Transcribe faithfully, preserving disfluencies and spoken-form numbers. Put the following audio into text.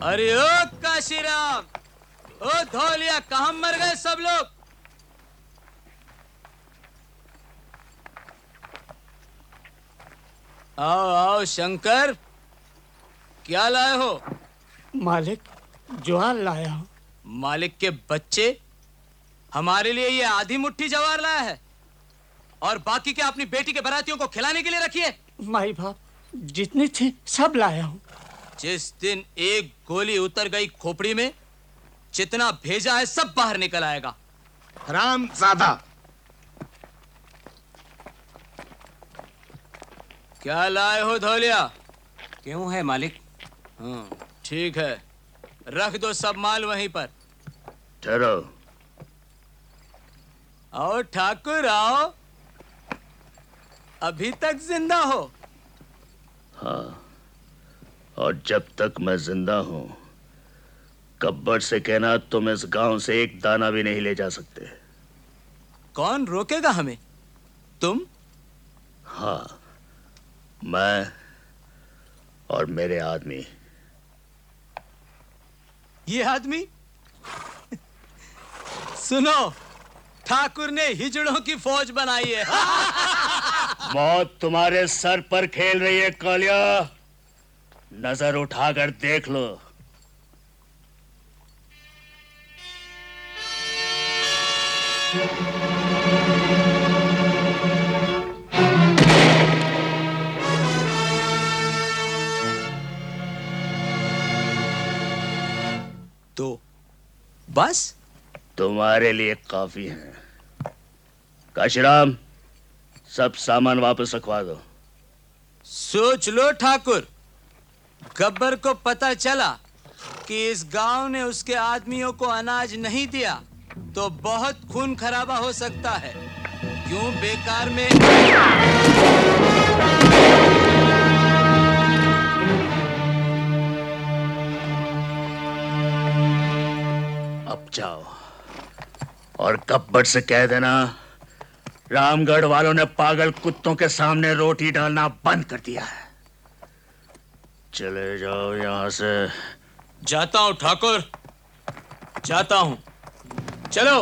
अरे ओ काशीराम, ओ धौलिया, कहाँ मर गए सब लोग? आओ आओ शंकर, क्या लाए हो? मालिक, ज्वार लाया हूँ। मालिक के बच्चे, हमारे लिए ये आधी मुट्ठी जवार लाया है और बाकी क्या अपनी बेटी के बरातियों को खिलाने के लिए रखी है? माई बाप, जितनी थी सब लाया हूँ। जिस दिन एक गोली उतर गई खोपड़ी में, जितना भेजा है सब बाहर निकल आएगा। हरामजादा! क्या लाए हो धौलिया? क्यों है मालिक? हाँ, ठीक है, रख दो सब माल वहीं पर। ठहरो। आओ ठाकुर आओ, अभी तक जिंदा हो? हाँ, और जब तक मैं जिंदा हूं, गब्बर से कहना तुम इस गांव से एक दाना भी नहीं ले जा सकते। कौन रोकेगा हमें? तुम? हाँ, मैं और मेरे आदमी। ये आदमी? सुनो, ठाकुर ने हिजड़ों की फौज बनाई है। मौत तुम्हारे सर पर खेल रही है कालिया, नजर उठाकर देख लो। तो बस तुम्हारे लिए काफी है। काशीराम, सब सामान वापस रखवा दो। सोच लो ठाकुर, गब्बर को पता चला कि इस गांव ने उसके आदमियों को अनाज नहीं दिया तो बहुत खून खराबा हो सकता है। क्यों बेकार में? अब जाओ और गब्बर से कह देना, रामगढ़ वालों ने पागल कुत्तों के सामने रोटी डालना बंद कर दिया है। चले जाओ यहां से। जाता हूं ठाकुर, जाता हूं। चलो।